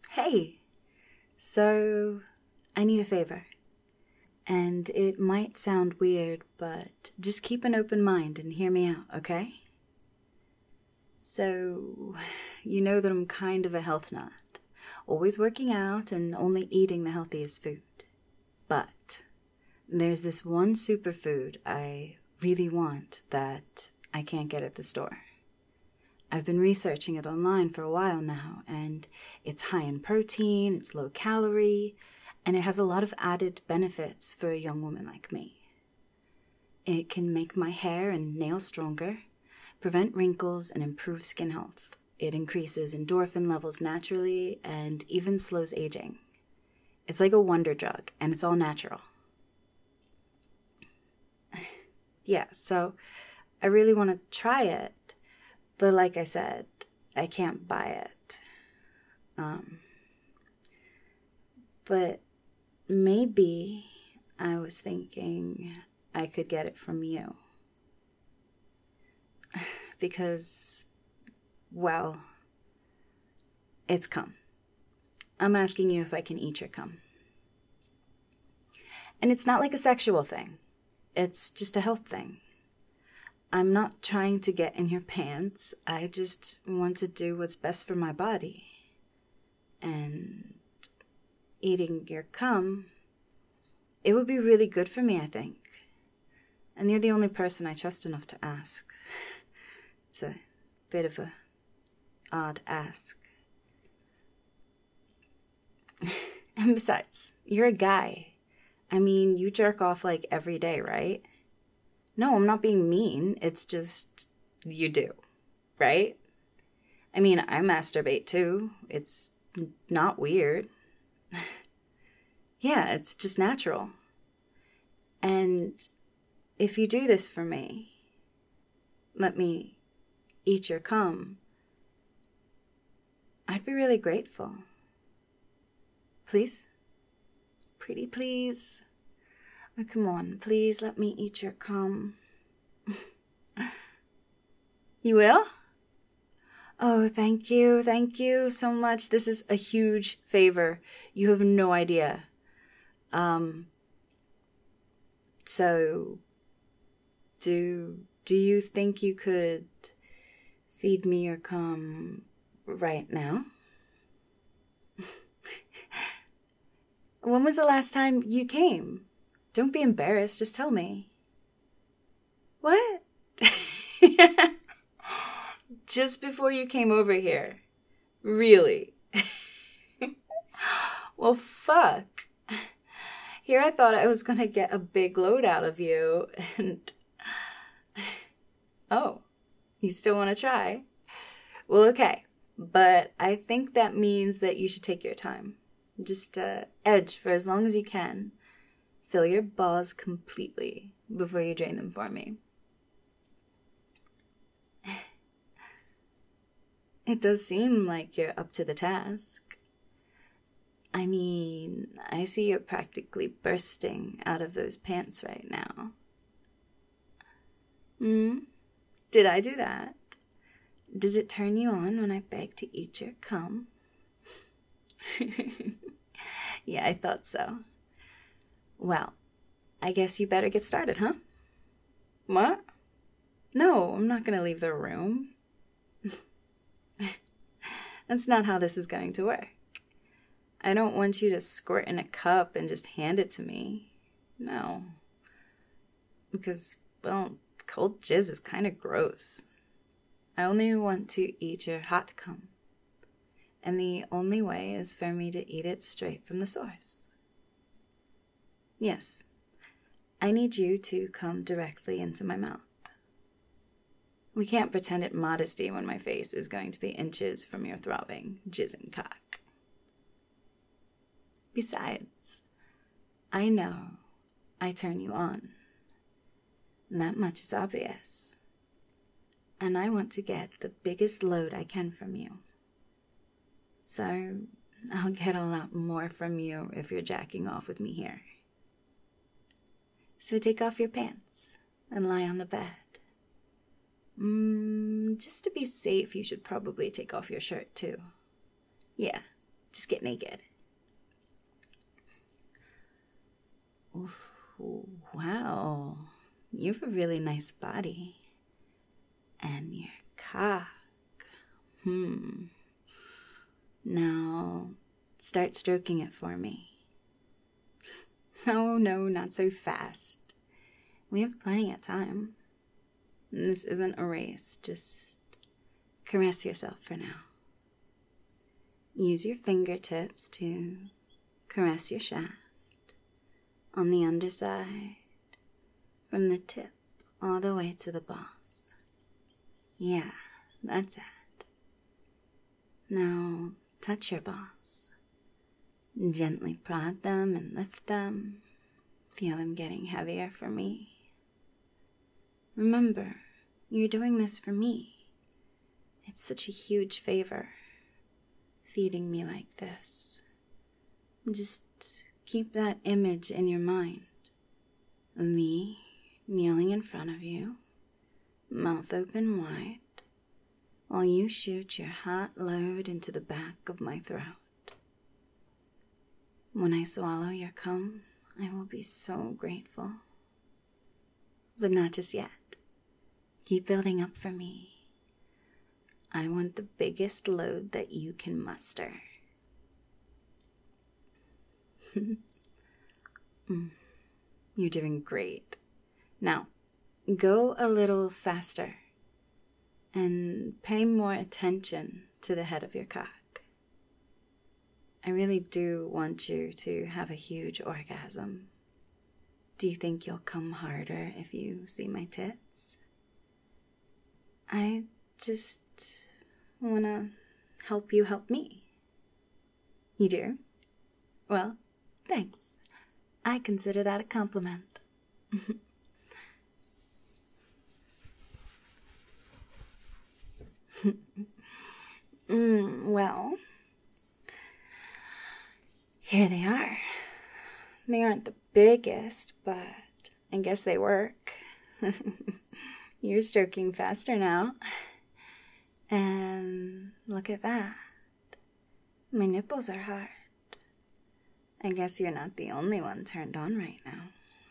Hey, so I need a favor. And it might sound weird, but just keep an open mind and hear me out, okay? So, you know that I'm kind of a health nut. Always working out and only eating the healthiest food. But there's this one superfood I really want that I can't get at the store. I've been researching it online for a while now, and it's high in protein, it's low calorie, and it has a lot of added benefits for a young woman like me. It can make my hair and nails stronger, prevent wrinkles, and improve skin health. It increases endorphin levels naturally and even slows aging. It's like a wonder drug, and it's all natural. Yeah, so I really want to try it. But like I said, I can't buy it. But maybe I was thinking I could get it from you. Because, well, it's cum. I'm asking you if I can eat your cum. And it's not like a sexual thing. It's just a health thing. I'm not trying to get in your pants. I just want to do what's best for my body. And eating your cum, it would be really good for me, I think. And you're the only person I trust enough to ask. It's a bit of a odd ask. And besides, you're a guy. I mean, you jerk off like every day, right? No, I'm not being mean. It's just, you do, right? I mean, I masturbate too. It's not weird. Yeah, it's just natural. And if you do this for me, let me eat your cum, I'd be really grateful. Please? Pretty please? Oh, come on, please let me eat your cum. You will? Oh, thank you so much. This is a huge favor. You have no idea. So, do you think you could feed me your cum right now? When was the last time you came? Don't be embarrassed, just tell me. What? Just before you came over here. Really? Well, fuck. Here I thought I was gonna get a big load out of you, and... Oh, you still want to try? Well, okay. But I think that means that you should take your time. Just edge for as long as you can. Fill your balls completely before you drain them for me. It does seem like you're up to the task. I mean, I see you're practically bursting out of those pants right now. Did I do that? Does it turn you on when I beg to eat your cum? Yeah, I thought so. Well, I guess you better get started, huh? What? No, I'm not going to leave the room. That's not how this is going to work. I don't want you to squirt in a cup and just hand it to me. No. Because, well, cold jizz is kind of gross. I only want to eat your hot cum. And the only way is for me to eat it straight from the source. Yes, I need you to come directly into my mouth. We can't pretend at modesty when my face is going to be inches from your throbbing, jizzing cock. Besides, I know I turn you on. That much is obvious. And I want to get the biggest load I can from you. So I'll get a lot more from you if you're jacking off with me here. So take off your pants and lie on the bed. Just to be safe, you should probably take off your shirt too. Yeah, just get naked. Ooh, wow, you have a really nice body. And your cock. Now, start stroking it for me. Oh, no, not so fast. We have plenty of time. This isn't a race. Just caress yourself for now. Use your fingertips to caress your shaft on the underside, from the tip all the way to the balls. Yeah, that's it. Now, touch your balls. Gently prod them and lift them. Feel them getting heavier for me. Remember, you're doing this for me. It's such a huge favor, feeding me like this. Just keep that image in your mind of me kneeling in front of you, mouth open wide, while you shoot your hot load into the back of my throat. When I swallow your cum, I will be so grateful. But not just yet. Keep building up for me. I want the biggest load that you can muster. You're doing great. Now, go a little faster and pay more attention to the head of your cock. I really do want you to have a huge orgasm. Do you think you'll come harder if you see my tits? I just want to help you help me. You do? Well, thanks. I consider that a compliment. Well, here they are. They aren't the biggest, but I guess they work. You're stroking faster now. And look at that. My nipples are hard. I guess you're not the only one turned on right now.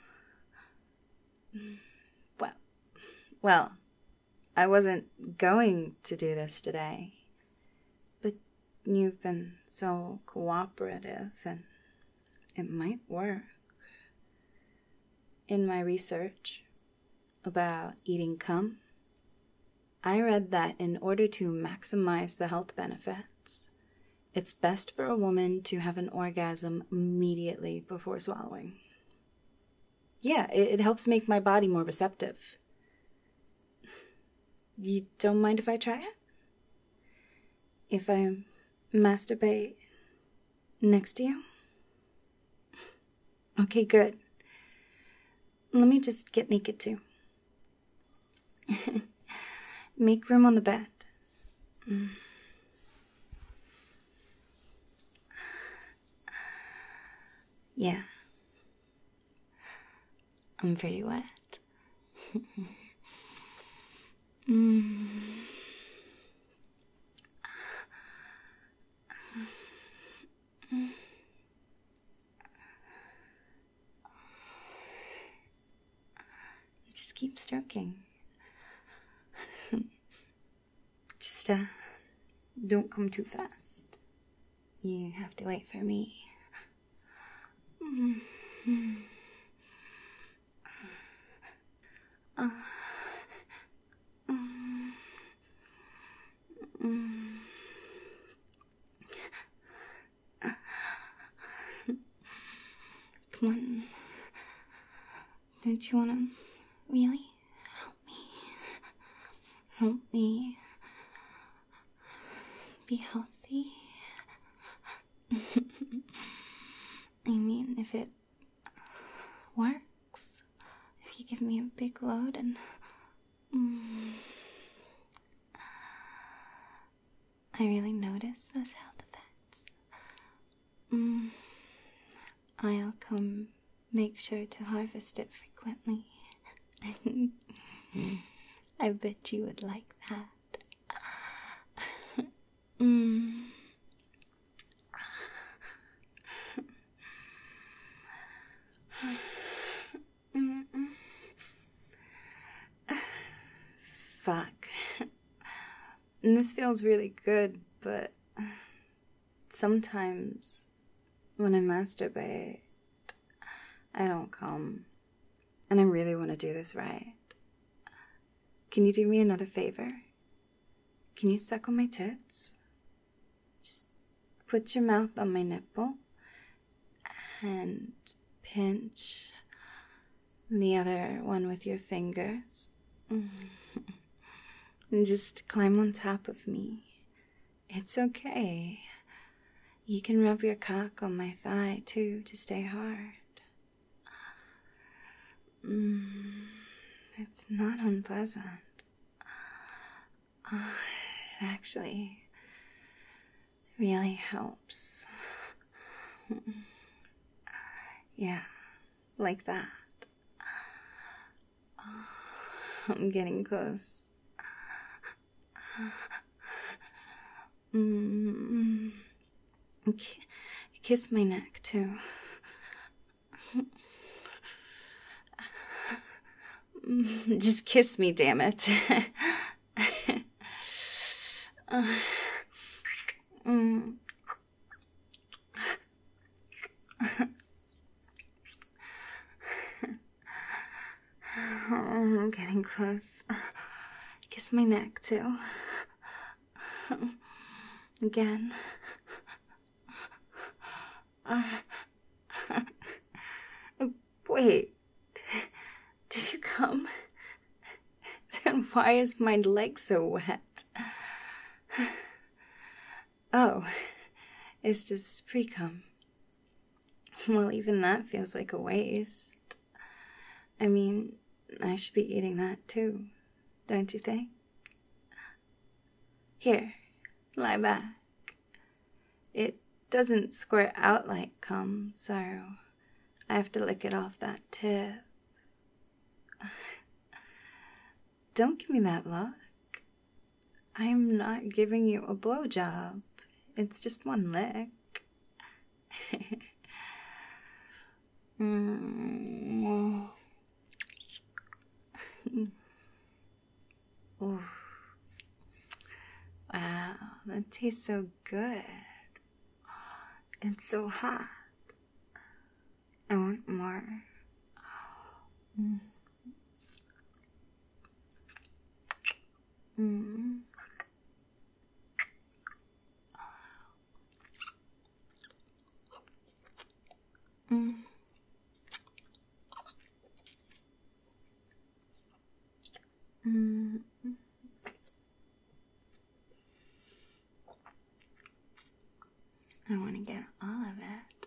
Well, I wasn't going to do this today, but you've been so cooperative and it might work. In my research about eating cum, I read that in order to maximize the health benefits, it's best for a woman to have an orgasm immediately before swallowing. Yeah, it helps make my body more receptive. You don't mind if I try it? If I masturbate next to you? Okay, good. Let me just get naked too. Make room on the bed. Yeah. I'm pretty wet. Just keep stroking. Just, don't come too fast. You have to wait for me. Come on. Don't you want to really help me? Help me be healthy? I mean, if it works, if you give me a big load and I really notice those health effects. I'll come make sure to harvest it frequently. I bet you would like that. And this feels really good, but sometimes when I masturbate, I don't come. And I really want to do this right. Can you do me another favor? Can you suck on my tits? Just put your mouth on my nipple and pinch the other one with your fingers. And just climb on top of me. It's okay. You can rub your cock on my thigh too to stay hard. It's not unpleasant. It actually really helps. Yeah, like that. I'm getting close. Kiss my neck too. Just kiss me, damn it. I'm getting close. Kiss my neck too. Again. Wait. Did you come? Then why is my leg so wet? Oh, it's just pre-cum. Well, even that feels like a waste. I mean, I should be eating that too, don't you think? Here, lie back. It doesn't squirt out like cum, so I have to lick it off that tip. Don't give me that look. I am not giving you a blowjob. It's just one lick. Oof. Wow, that tastes so good. It's so hot. I want more. I want to get all of it.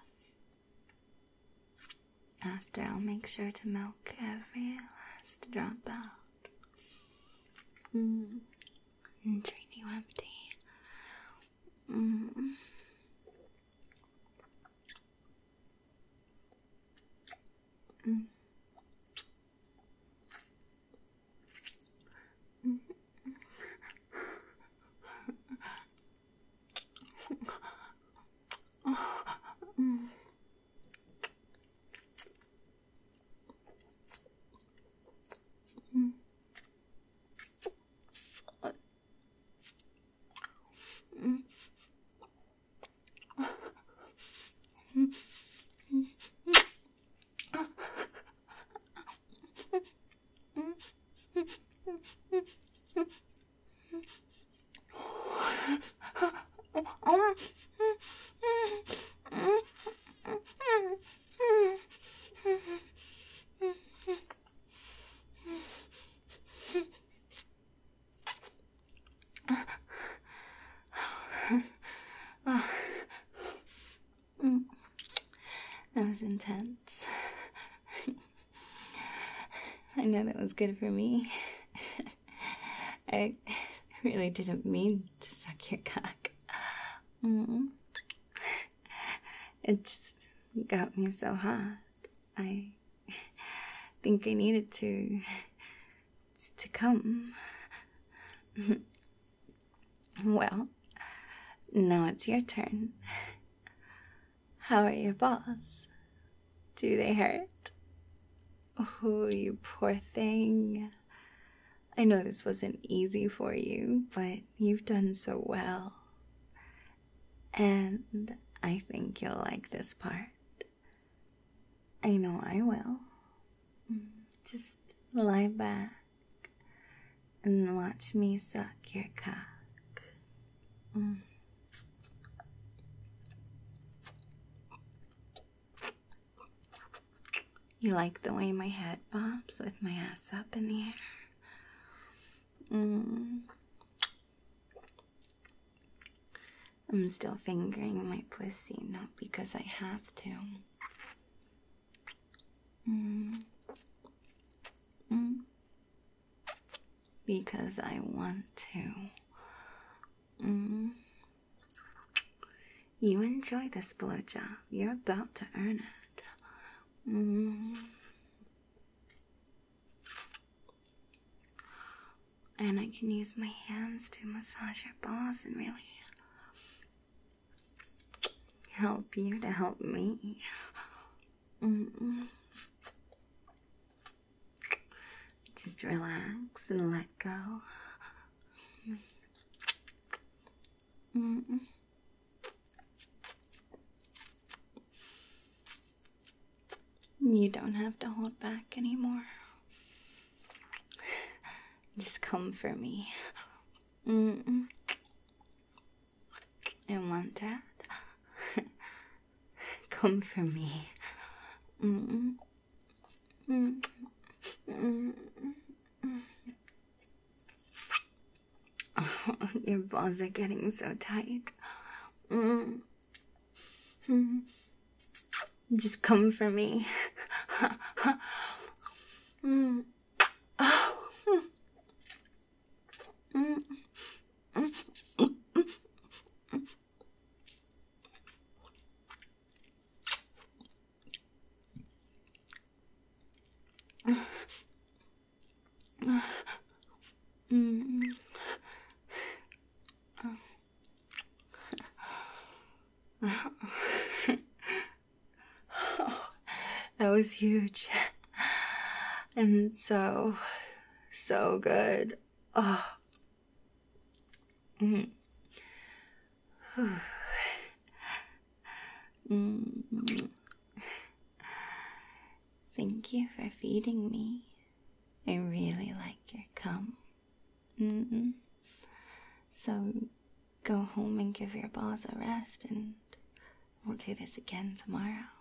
After, I'll make sure to milk every last drop out. And drain you empty. That was intense. I know that was good for me. I really didn't mean to suck your cock. It just got me so hot. I think I needed to come. Well, now it's your turn. How are your balls? Do they hurt? Oh, you poor thing. I know this wasn't easy for you, but you've done so well. And I think you'll like this part. I know I will. Just lie back and watch me suck your cock. You like the way my head bobs with my ass up in the air? I'm still fingering my pussy, not because I have to. Because I want to. You enjoy this blowjob. You're about to earn it. And I can use my hands to massage your balls and really help you to help me. Just relax and let go. You don't have to hold back anymore. Just come for me. I want that. Come for me. Oh, your balls are getting so tight. Just come for me. That was huge. And so good. Oh. Thank you for feeding me. I really like your cum. So go home and give your balls a rest, and we'll do this again tomorrow.